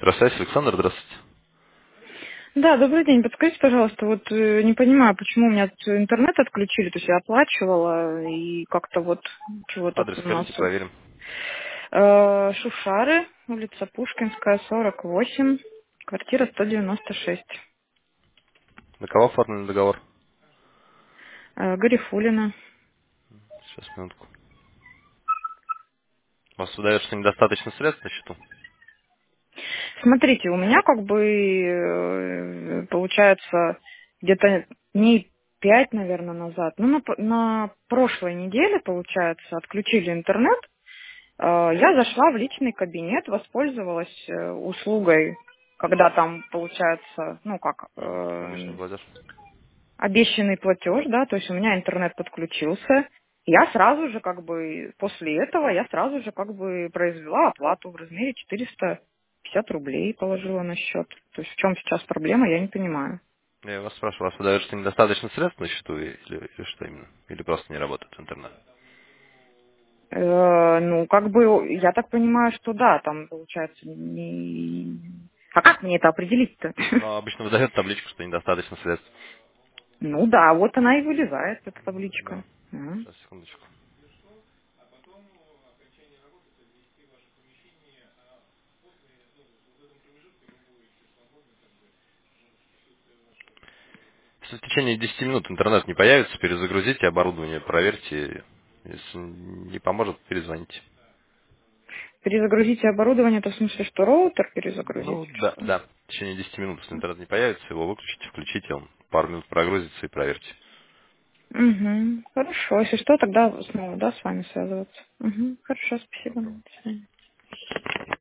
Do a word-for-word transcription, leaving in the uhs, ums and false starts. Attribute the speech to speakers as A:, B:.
A: Здравствуйте, Александр, здравствуйте.
B: Да, добрый день. Подскажите, пожалуйста, вот э, не понимаю, почему у меня тут интернет отключили, то есть я оплачивала, и как-то вот чего-то
A: Адрес
B: у нас...
A: скажите, проверим.
B: Э, Шушары, улица Пушкинская, сорок восемь, квартира сто девяносто шесть.
A: На кого оформлен договор?
B: Э, Гарифулина.
A: Сейчас, минутку. У вас выдает, что недостаточно средств на счету?
B: Смотрите, у меня как бы э, получается где-то дней пять, наверное, назад, ну, на, п- на прошлой неделе, получается, отключили интернет. Э, Я зашла в личный кабинет, воспользовалась э, услугой, когда там получается, ну как,
A: Мгм.
B: э,
A: Обычный платеж.
B: обещанный платеж, да, то есть у меня интернет подключился. Я сразу же как бы, после этого я сразу же как бы произвела оплату в размере четыреста пятьдесят рублей положила на счет. То есть в чем сейчас проблема, я не понимаю.
A: Я вас спрашиваю, вас выдает, что недостаточно средств на счету или, или что именно? Или просто не работает интернет?
B: Э, ну, как бы, я так понимаю, что да, там получается не... А как мне это определить-то?
A: Но обычно выдает табличку, что недостаточно средств.
B: Ну да, вот она и вылезает, эта
A: Да.
B: табличка. М.
A: Сейчас, секундочку. Если в течение десяти минут интернет не появится, перезагрузите оборудование, проверьте. Если не поможет, перезвоните.
B: Перезагрузите оборудование, это в смысле, что роутер перезагрузить?
A: Ну, да, да. В течение десяти минут, если интернет не появится, его выключите, включите, он пару минут прогрузится и проверьте.
B: Угу. Хорошо, если что, тогда снова, да, с вами связываться. Угу. Хорошо, спасибо.
A: Доброго.
B: До свидания.